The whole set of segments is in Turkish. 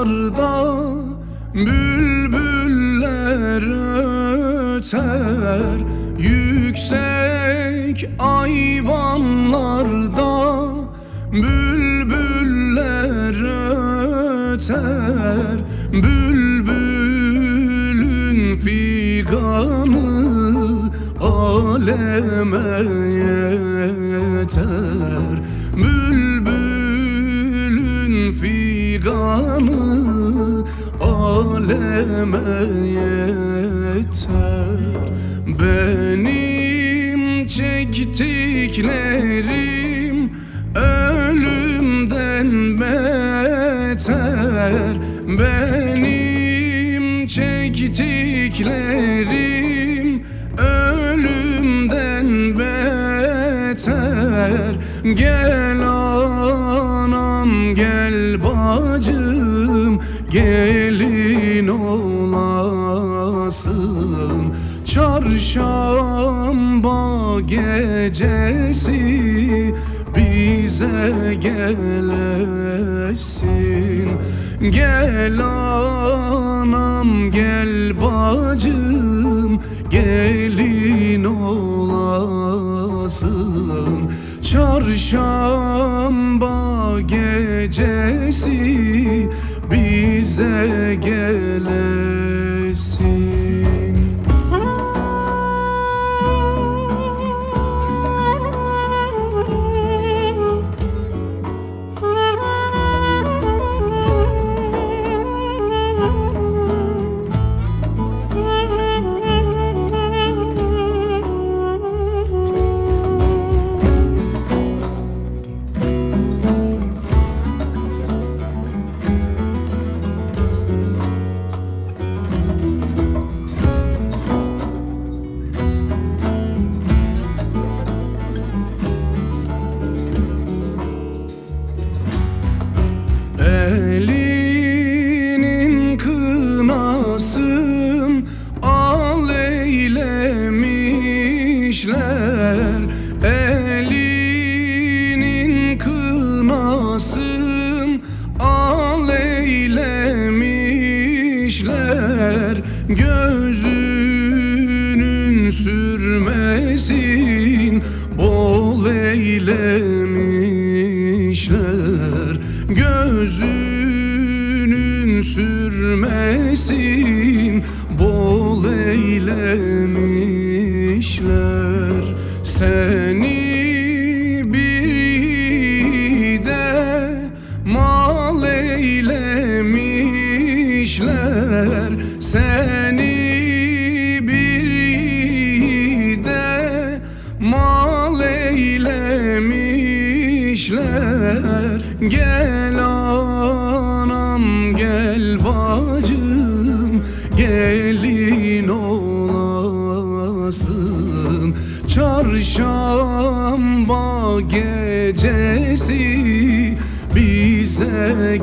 dağlarda bülbüller öter, yüksek ayvanlarda bülbüller öter. Bülbülün figanı aleme yeter. Bülbülün figanı aleme yeter. Benim çektiklerim ölümden beter. Benim çektiklerim ölümden beter. Gel anam gel bacım, gelin olasın. Çarşamba gecesi bize gelesin. Gel anam gel bacım, gelin olasın. Çarşamba gecesi bize gelesin. Elinin kınasın al eylemişler. Elinin kınasın al eylemişler. Gözünün sürmesin bol eylemişler. Gözünün sürmesin bol eylemişler. Seni bir de mal eylemişler. Seni bir de mal eylemişler. Gel anam gel bacım, gelin olasın. Çarşamba gecesi bize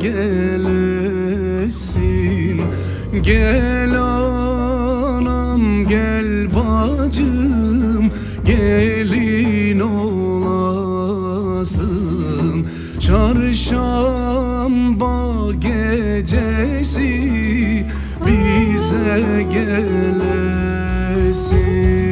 gelesin. Gel anam gel bacım, gelin olasın. Çarşamba gecesi bize gelesin.